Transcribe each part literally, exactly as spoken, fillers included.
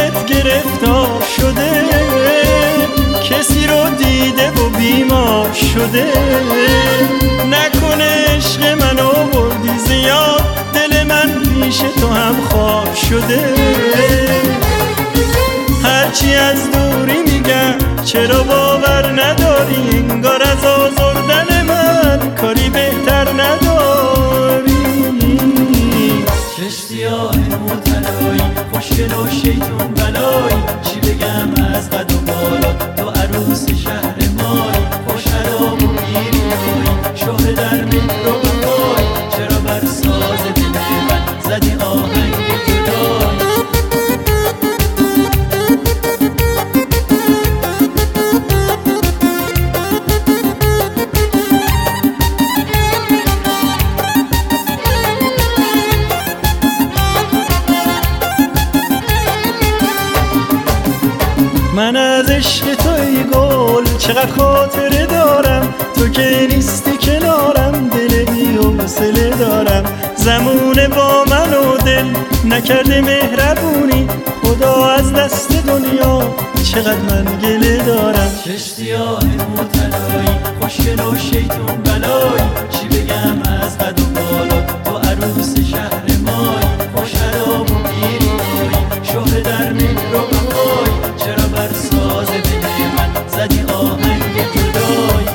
دلت گرفتار شده، کسی رو دیده و بیمار شده. نکنه عشق منو بردی زیاد، دل من پیش تو هم خوار شده. هرچی از دوری میگم چرا باور نداری، انگار از آزردن من کاری بهتر نداری. چش سیاه موتلایی، خوشگل و شیطون بلایی، چی بگم از قد و بالا، تو عروس شهر مایی، خوش حرام و بیریایی، شوه در مهر و وفایی، چرا بر ساز دل من زدی آهنگ جدایی. من از عشق تو ای گل چقدر خاطره دارم، تو که نیستی کنارم دل بی حوصله دارم. زمونه با من و دل نکرده مهربونی، خدا از دست دنیا چقدر من گله دارم. چش سیاه موتلایی، خوشگل و شیطون بلایی، چی بگم از قد و بالا، تو عروس شهر مایی، خوش حرام و بیریایی، شوه در مهر و وفایی، چرا بر ساز دل من زدی آهنگ جدایی.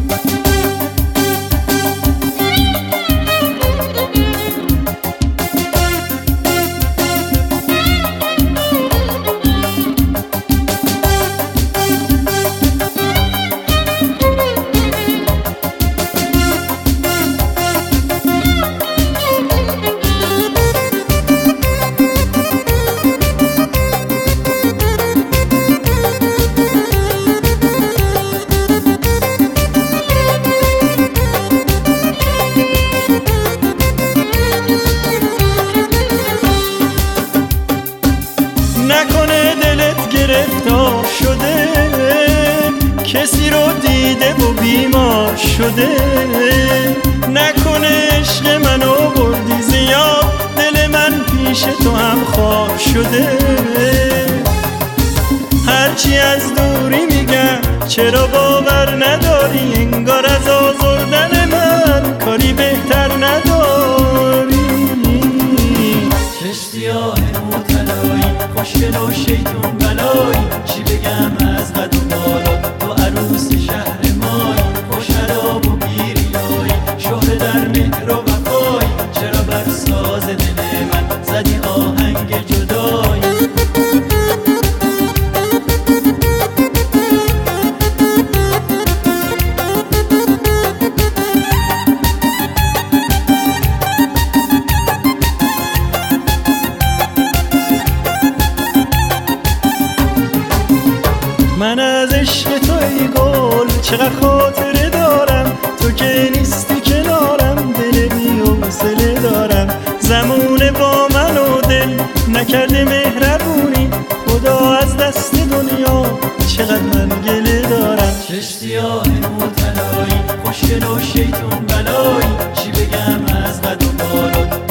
نکنه دلت گرفتار شده، کسی رو دیده و بیمار شده. نکنه عشق منو بردی زیاد، دل من پیش تو هم خوار شده. هرچی از دوری میگم چرا باور نداری، انگار از آزردن من کاری بهتر نداری. چش سیاه موتلایی، خوشگل و شیطون بلایی، چی بگم از قد و بالا، تو عروس شهر مایی، خوش حرام و بیریایی، شوه در مهر و وفایی، چرا بر ساز دل من زدی آهنگ جدایی. من از عشق تو ای گل چقدر خاطره دارم، تو که نیستی کنارم دل بی حوصله دارم. زمونه با من و دل نکرده مهربونی، خدا از دست دنیا چقدر من گله دارم. چش سیاه موتلایی، خوشگل و شیطون بلایی، چی بگم از قد و بالا،